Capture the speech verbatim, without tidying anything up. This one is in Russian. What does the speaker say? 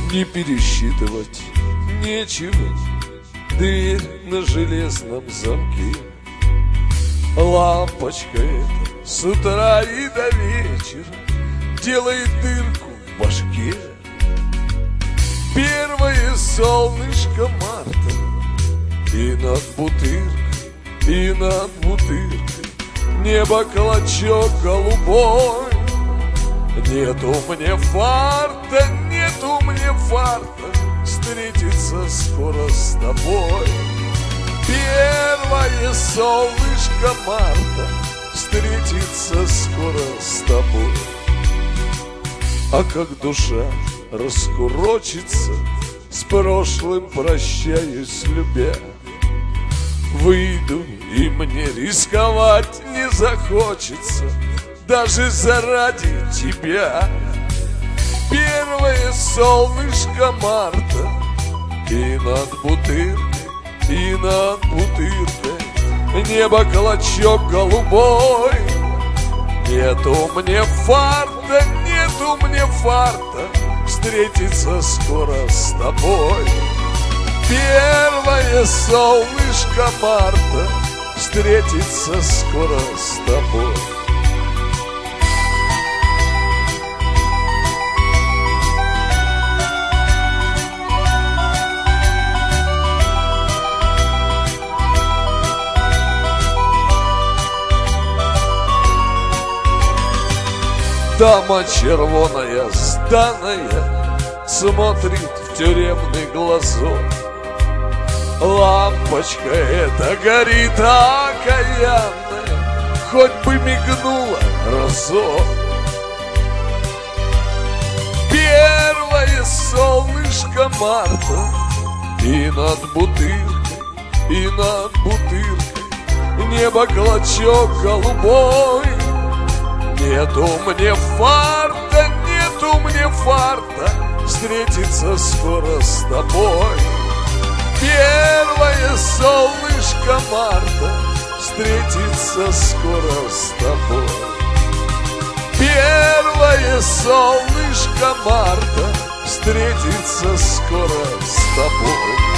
Не пересчитывать нечего, дверь на железном замке. Лампочка эта с утра и до вечера делает дырку в башке. Первое солнышко марта, и над бутыркой, и над бутыркой небо клочок голубой. Нету мне фарта, нету мне фарта встретиться скоро с тобой. Первое солнышко марта встретиться скоро с тобой. А как душа раскурочится, с прошлым прощаюсь, любя. Выйду, и мне рисковать не захочется, даже заради тебя. Первое солнышко марта, и над бутыркой, и над бутыркой небо клочок голубой. Нету мне фарта, нету мне фарта встретиться скоро с тобой. Первое солнышко марта встретиться скоро с тобой. Дама червоная, сданная, смотрит в тюремный глазок. Лампочка эта горит окаянная, хоть бы мигнула разок. Первое солнышко марта, и над бутыркой, и над бутыркой небо клочок голубой. Нету мне фарта, нету мне фарта встретиться скоро с тобой. Первое солнышко марта встретиться скоро с тобой. Первое солнышко марта встретиться скоро с тобой.